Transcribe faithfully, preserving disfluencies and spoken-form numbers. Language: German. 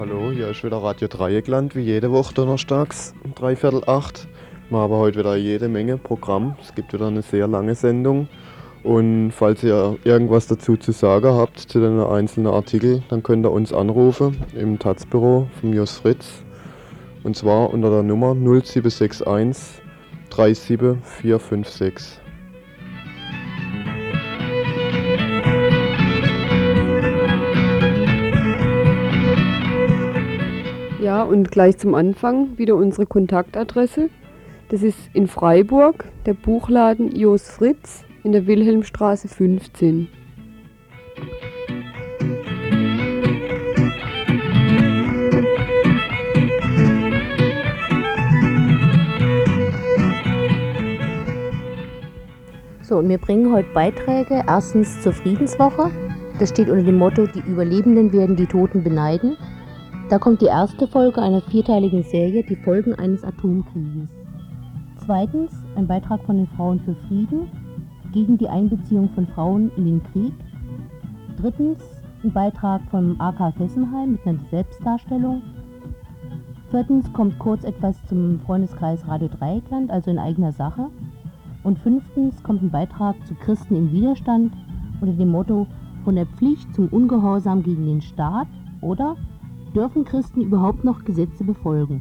Hallo, hier ist wieder Radio Dreieckland, wie jede Woche donnerstags um dreiviertel acht. Wir haben heute wieder jede Menge Programm. Es gibt wieder eine sehr lange Sendung. Und falls ihr irgendwas dazu zu sagen habt zu den einzelnen Artikeln, dann könnt ihr uns anrufen im Taz-Büro vom Jos Fritz. Und zwar unter der Nummer null sieben sechs eins drei sieben vier fünf sechs. Ja, und gleich zum Anfang wieder unsere Kontaktadresse. Das ist in Freiburg, der Buchladen Jos Fritz in der Wilhelmstraße fünfzehn. So, und wir bringen heute Beiträge. Erstens zur Friedenswoche. Das steht unter dem Motto: Die Überlebenden werden die Toten beneiden. Da kommt die erste Folge einer vierteiligen Serie, die Folgen eines Atomkrieges. Zweitens ein Beitrag von den Frauen für Frieden gegen die Einbeziehung von Frauen in den Krieg. Drittens ein Beitrag vom A K Fessenheim mit einer Selbstdarstellung. Viertens kommt kurz etwas zum Freundeskreis Radio Dreieckland, also in eigener Sache. Und fünftens kommt ein Beitrag zu Christen im Widerstand unter dem Motto: Von der Pflicht zum Ungehorsam gegen den Staat oder: Dürfen Christen überhaupt noch Gesetze befolgen?